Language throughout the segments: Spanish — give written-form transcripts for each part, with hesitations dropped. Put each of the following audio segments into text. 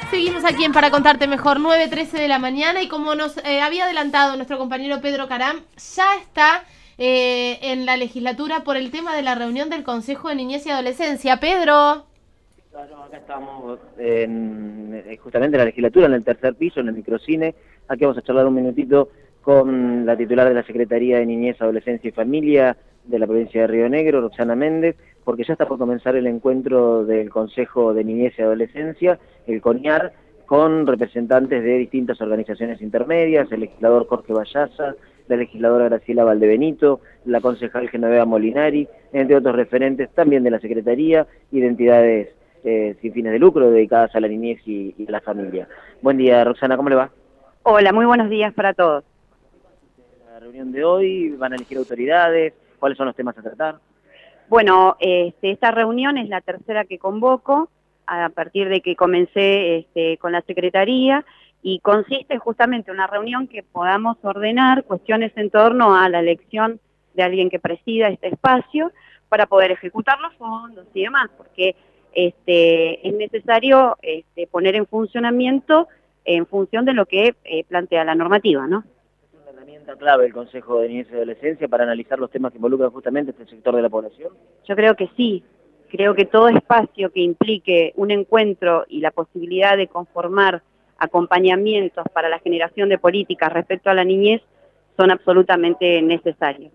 Seguimos aquí en Para Contarte Mejor, 9:13 de la mañana, y como nos había adelantado nuestro compañero Pedro Caram, ya está en la legislatura por el tema de la reunión del Consejo de Niñez y Adolescencia. Pedro. Claro, acá estamos justamente en la legislatura, en el tercer piso, en el microcine. Aquí vamos a charlar un minutito con la titular de la Secretaría de Niñez, Adolescencia y Familia de la provincia de Río Negro, Roxana Méndez, porque ya está por comenzar el encuentro del Consejo de Niñez y Adolescencia, el CONIAR, con representantes de distintas organizaciones intermedias, el legislador Jorge Vallaza, la legisladora Graciela Valdebenito, la concejal Genoveva Molinari, entre otros referentes también de la Secretaría y de entidades sin fines de lucro dedicadas a la niñez y a la familia. Buen día, Roxana, ¿cómo le va? Hola, muy buenos días para todos. La reunión de hoy, van a elegir autoridades, ¿cuáles son los temas a tratar? Bueno, esta reunión es la tercera que convoco a partir de que comencé con la Secretaría, y consiste justamente en una reunión que podamos ordenar cuestiones en torno a la elección de alguien que presida este espacio para poder ejecutar los fondos y demás, porque es necesario poner en funcionamiento en función de lo que plantea la normativa, ¿no? ¿Es una herramienta clave el Consejo de Niñez y Adolescencia para analizar los temas que involucran justamente este sector de la población? Yo creo que sí. Creo que todo espacio que implique un encuentro y la posibilidad de conformar acompañamientos para la generación de políticas respecto a la niñez son absolutamente necesarios.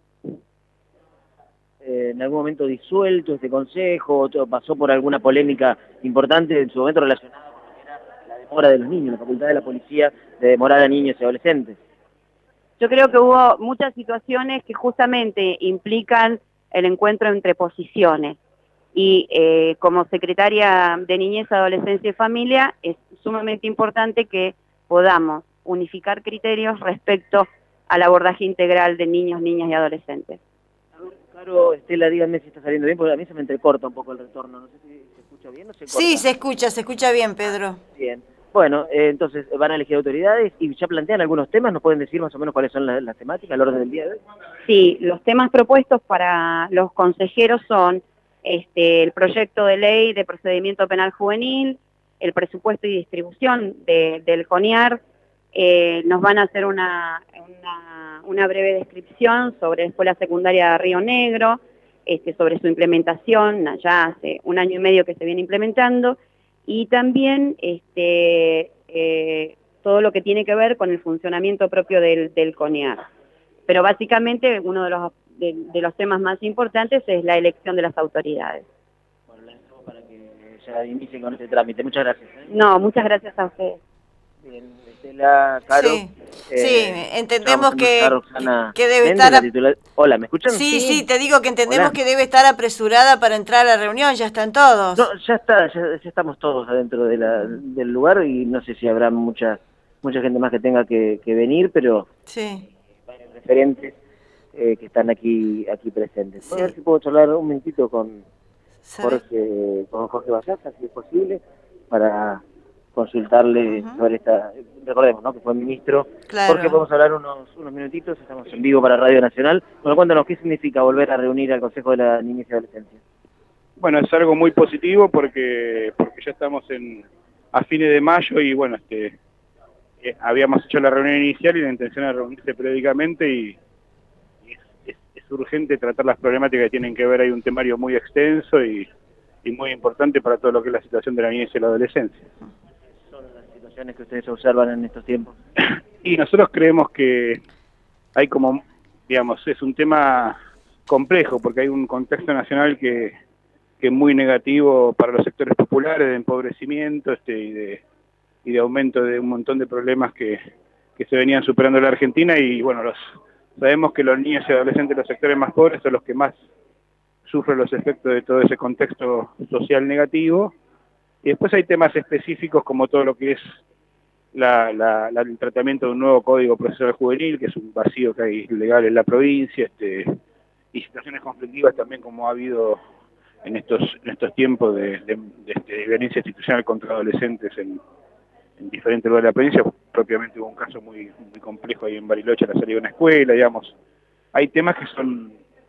¿En algún momento disuelto este consejo, o pasó por alguna polémica importante en su momento relacionada con lo que era la demora de los niños, la facultad de la policía de demorar a niños y adolescentes? Yo creo que hubo muchas situaciones que justamente implican el encuentro entre posiciones, y como secretaria de Niñez, Adolescencia y Familia es sumamente importante que podamos unificar criterios respecto al abordaje integral de niños, niñas y adolescentes. Caro, Estela, díganme si está saliendo bien, porque a mí se me entrecorta un poco el retorno. No sé si se escucha bien o se corta. Sí, se escucha bien, Pedro. Bien. Bueno, entonces van a elegir autoridades y ya plantean algunos temas. ¿Nos pueden decir más o menos cuáles son las temáticas, el orden del día de hoy? Sí, los temas propuestos para los consejeros son el proyecto de ley de procedimiento penal juvenil, el presupuesto y distribución del CONIAR. Nos van a hacer una breve descripción sobre la Escuela Secundaria de Río Negro, sobre su implementación, ya hace 1 año y medio que se viene implementando, y también todo lo que tiene que ver con el funcionamiento propio del CONIAR. Pero básicamente uno de los temas más importantes es la elección de las autoridades. Bueno, la dejamos para que ya inicie con este trámite. Muchas gracias. No, muchas gracias a ustedes. Bien, Estela, Caro. Sí, entendemos que debe Méndez, estar... Hola, ¿me escuchan? Sí, te digo que entendemos Hola. que debe estar apresurada para entrar a la reunión, ya están todos. No, ya está, ya estamos todos adentro del lugar, y no sé si habrá mucha gente más que tenga que venir, pero sí, varios referentes que están aquí presentes. Sí. Voy a ver si puedo charlar un minutito con ¿sabe? Jorge Vallaza, si es posible, para consultarle sobre esta... Recordemos, ¿no?, que fue ministro. Claro. Jorge, podemos hablar unos minutitos, estamos en vivo para Radio Nacional. Bueno, cuéntanos, ¿qué significa volver a reunir al Consejo de la Niñez y Adolescencia? Bueno, es algo muy positivo porque ya estamos a fines de mayo, y bueno, habíamos hecho la reunión inicial y la intención de reunirse periódicamente, y es urgente tratar las problemáticas que tienen que ver. Hay un temario muy extenso y muy importante para todo lo que es la situación de la niñez y la adolescencia. ¿Son las situaciones que ustedes observan en estos tiempos? Y nosotros creemos que hay como, digamos, es un tema complejo, porque hay un contexto nacional que es muy negativo para los sectores populares, de empobrecimiento y de aumento de un montón de problemas que se venían superando en la Argentina. Y bueno, sabemos que los niños y adolescentes de los sectores más pobres son los que más sufren los efectos de todo ese contexto social negativo. Y después hay temas específicos como todo lo que es el tratamiento de un nuevo Código Procesal Juvenil, que es un vacío que hay legal en la provincia, y situaciones conflictivas también, como ha habido en estos tiempos de violencia institucional contra adolescentes en diferentes lugares de la provincia. Propiamente hubo un caso muy complejo ahí en Bariloche, a la salida de una escuela, digamos. Hay temas que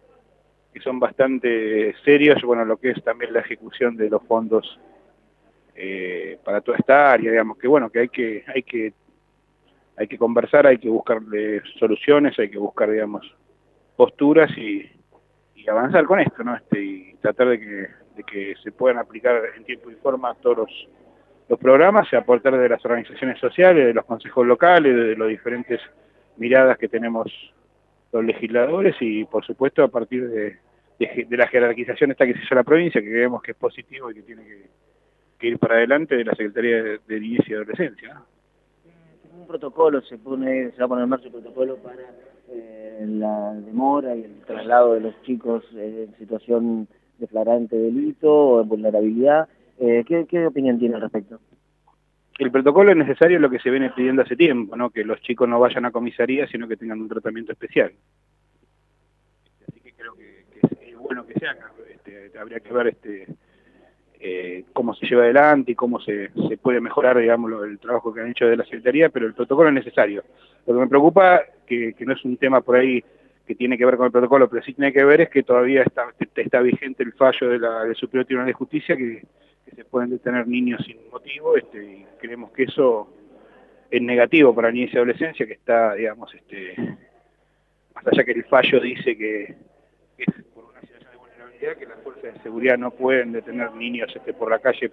son bastante serios. Bueno, lo que es también la ejecución de los fondos para toda esta área, digamos, que bueno, que hay que conversar, hay que buscar soluciones, hay que buscar, digamos, posturas y avanzar con esto, ¿no? Y tratar de que se puedan aplicar en tiempo y forma todos los programas y aportar de las organizaciones sociales, de los consejos locales, de las diferentes miradas que tenemos los legisladores y, por supuesto, a partir de la jerarquización esta que se hizo en la provincia, que creemos que es positivo y que tiene que ir para adelante, de la Secretaría de Niñez y Adolescencia, ¿no? Un protocolo, se va a poner en marcha un protocolo para la demora y el traslado de los chicos en situación de flagrante delito o de vulnerabilidad. ¿Qué opinión tiene al respecto? El protocolo es necesario, lo que se viene pidiendo hace tiempo, ¿no? Que los chicos no vayan a comisaría, sino que tengan un tratamiento especial. Así que creo que es bueno que se haga. Habría que ver cómo se lleva adelante y cómo se puede mejorar, digamos, el trabajo que han hecho de la Secretaría, pero el protocolo es necesario. Lo que me preocupa, que no es un tema por ahí que tiene que ver con el protocolo, pero sí tiene que ver, es que todavía está vigente el fallo del Superior Tribunal de Justicia, que se pueden detener niños sin motivo, y creemos que eso es negativo para la niñez y adolescencia, que está, digamos, más allá que el fallo dice que es por una situación de vulnerabilidad, que las fuerzas de seguridad no pueden detener niños por la calle,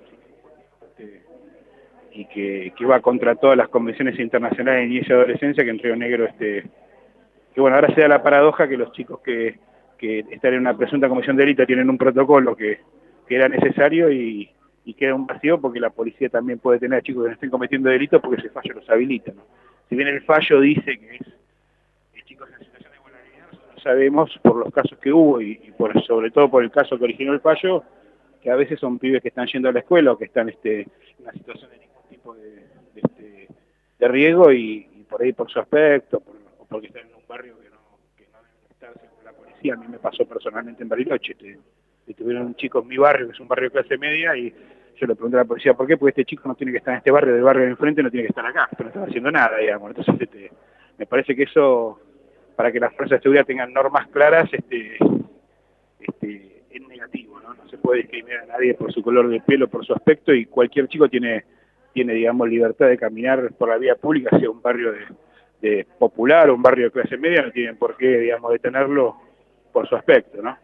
y que va contra todas las convenciones internacionales de niñez y adolescencia, que en Río Negro, que bueno, ahora se da la paradoja que los chicos que están en una presunta comisión de delito tienen un protocolo que era necesario y queda un vacío porque la policía también puede tener a chicos que no estén cometiendo delitos porque ese fallo los habilita, ¿no? Si bien el fallo dice que es chicos en situación de vulnerabilidad, nosotros sabemos por los casos que hubo y sobre todo por el caso que originó el fallo, que a veces son pibes que están yendo a la escuela o que están en una situación de ningún tipo de riesgo y por ahí por su aspecto, o porque están en un barrio que no deben estar según la policía. A mí me pasó personalmente en Bariloche, tuvieron un chico en mi barrio, que es un barrio de clase media, y yo le pregunté a la policía, ¿por qué? Porque este chico no tiene que estar en este barrio, del barrio de enfrente no tiene que estar acá, pero no estaba haciendo nada, digamos. Entonces, me parece que eso, para que las fuerzas de seguridad tengan normas claras, es negativo, ¿no? No se puede discriminar a nadie por su color de pelo, por su aspecto, y cualquier chico tiene digamos, libertad de caminar por la vía pública, sea un barrio de popular o un barrio de clase media, no tienen por qué, digamos, detenerlo por su aspecto, ¿no?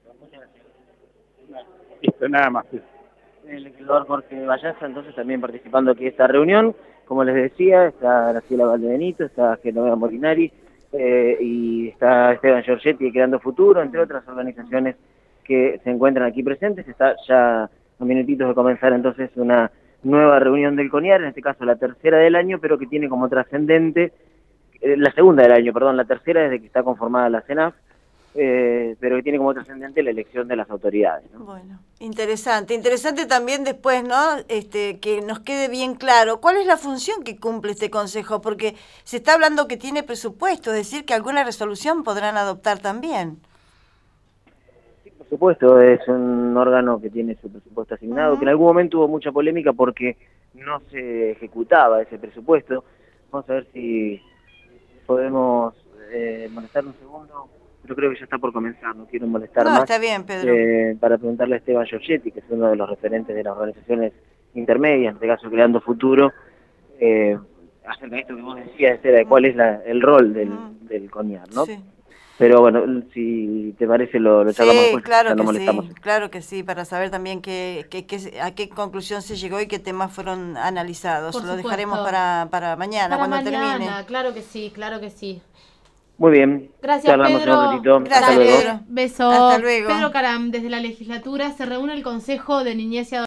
Listo, nada más. El legislador Jorge Vallaza, entonces, también participando aquí en esta reunión. Como les decía, está Graciela Valdebenito, está Genoveva Molinari, y está Esteban Giorgetti, Creando Futuro, entre otras organizaciones que se encuentran aquí presentes. Está ya a minutitos de comenzar entonces una nueva reunión del CONIAR, en este caso la tercera del año, pero que tiene como trascendente, la segunda del año, perdón, la tercera desde que está conformada la CENAF, pero que tiene como trascendente la elección de las autoridades, ¿no? Bueno, interesante también después, ¿no? Que nos quede bien claro cuál es la función que cumple este consejo, porque se está hablando que tiene presupuesto, es decir, que alguna resolución podrán adoptar también. Sí, por supuesto, es un órgano que tiene su presupuesto asignado, que en algún momento hubo mucha polémica porque no se ejecutaba ese presupuesto. Vamos a ver si podemos molestar un segundo. Yo creo que ya está por comenzar, no quiero molestar más. No, está bien, Pedro. Para preguntarle a Esteban Giorgetti, que es uno de los referentes de las organizaciones intermedias, en este caso Creando Futuro, acerca de esto que vos decías, de cuál es el rol del CONIAR, ¿no? Sí. Pero bueno, si te parece lo charlamos después, claro, no molestamos. Sí, claro que sí, para saber también a qué conclusión se llegó y qué temas fueron analizados. Lo dejaremos para mañana, cuando termine. Claro que sí, claro que sí. Muy bien. Gracias, Pedro. Gracias, Pedro. Beso. Hasta luego. Pedro Caram, desde la legislatura se reúne el Consejo de Niñez y Adolescencia.